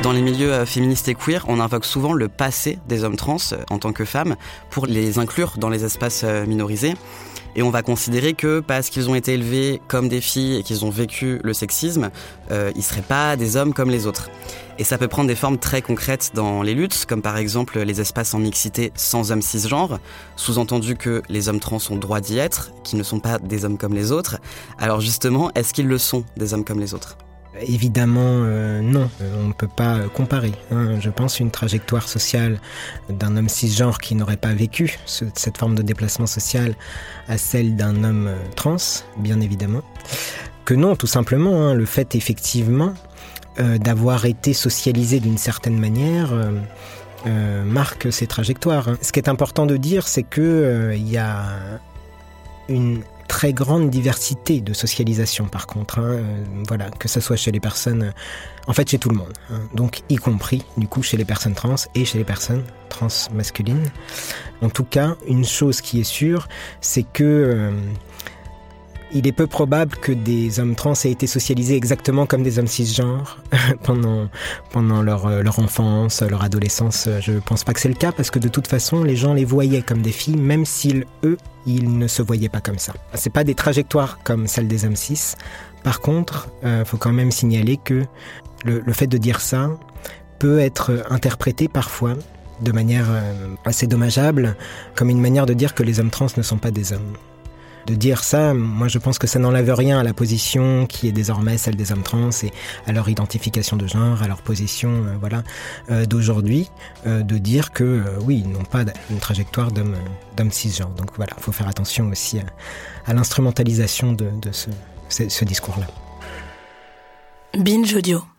Dans les milieux féministes et queer, on invoque souvent le passé des hommes trans en tant que femmes pour les inclure dans les espaces minorisés. Et on va considérer que parce qu'ils ont été élevés comme des filles et qu'ils ont vécu le sexisme, ils ne seraient pas des hommes comme les autres. Et ça peut prendre des formes très concrètes dans les luttes, comme par exemple les espaces en mixité sans hommes cisgenres, sous-entendu que les hommes trans ont le droit d'y être, qu'ils ne sont pas des hommes comme les autres. Alors justement, est-ce qu'ils le sont, des hommes comme les autres ? Évidemment, non, on ne peut pas comparer. Je pense une trajectoire sociale d'un homme cisgenre qui n'aurait pas vécu cette forme de déplacement social à celle d'un homme trans, bien évidemment. Que non, tout simplement, le fait effectivement d'avoir été socialisé d'une certaine manière marque ces trajectoires. Ce qui est important de dire, c'est que il y a une très grande diversité de socialisation par contre, voilà, que ce soit chez les personnes, en fait chez tout le monde, donc y compris du coup chez les personnes trans et chez les personnes trans masculines. En tout cas, une chose qui est sûre, c'est que il est peu probable que des hommes trans aient été socialisés exactement comme des hommes cisgenres pendant leur enfance, leur adolescence. Je pense pas que c'est le cas parce que de toute façon, les gens les voyaient comme des filles, même s'ils, ils ne se voyaient pas comme ça. C'est pas des trajectoires comme celles des hommes cis. Par contre, faut quand même signaler que le fait de dire ça peut être interprété parfois de manière assez dommageable, comme une manière de dire que les hommes trans ne sont pas des hommes. De dire ça, moi je pense que ça n'enlève rien à la position qui est désormais celle des hommes trans et à leur identification de genre, à leur position d'aujourd'hui, de dire que oui, ils n'ont pas une trajectoire d'homme cisgenre. Donc voilà, il faut faire attention aussi à l'instrumentalisation de ce discours-là. Binge Audio.